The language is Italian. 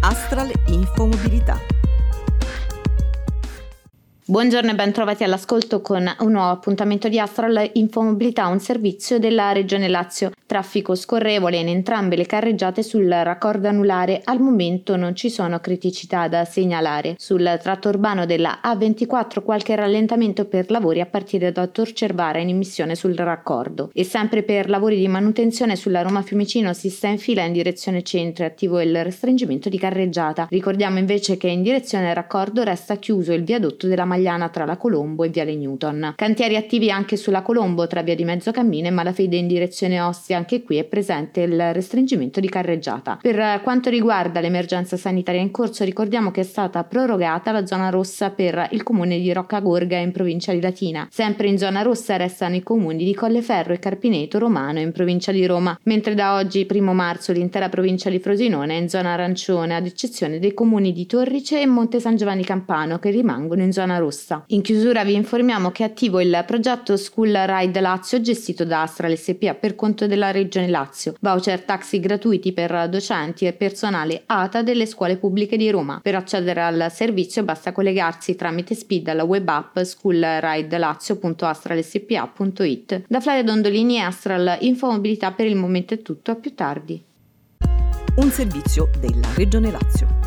Astral Infomobilità. Buongiorno e ben trovati all'ascolto con un nuovo appuntamento di Astral Infomobilità, un servizio della Regione Lazio. Traffico scorrevole in entrambe le carreggiate sul raccordo anulare. Al momento non ci sono criticità da segnalare. Sul tratto urbano della A24 qualche rallentamento per lavori a partire da Tor Cervara in immissione sul raccordo. E sempre per lavori di manutenzione sulla Roma Fiumicino si sta in fila in direzione centro, attivo il restringimento di carreggiata. Ricordiamo invece che in direzione raccordo resta chiuso il viadotto della Magliana tra la Colombo e Viale Newton. Cantieri attivi anche sulla Colombo tra via di Mezzocammino e Malafede in direzione Ostia. Anche qui è presente il restringimento di carreggiata. Per quanto riguarda l'emergenza sanitaria in corso, ricordiamo che è stata prorogata la zona rossa per il comune di Roccagorga in provincia di Latina. Sempre in zona rossa restano i comuni di Colleferro e Carpineto Romano in provincia di Roma, mentre da oggi, 1 marzo, l'intera provincia di Frosinone è in zona arancione, ad eccezione dei comuni di Torrice e Monte San Giovanni Campano, che rimangono in zona rossa. In chiusura vi informiamo che è attivo il progetto School Ride Lazio gestito da Astral SpA per conto della Regione Lazio. Voucher taxi gratuiti per docenti e personale ATA delle scuole pubbliche di Roma. Per accedere al servizio basta collegarsi tramite SPID alla web app schoolridelazio.astralspa.it. Da Flavia Dondolini e Astral Infomobilità per il momento è tutto, a più tardi. Un servizio della Regione Lazio.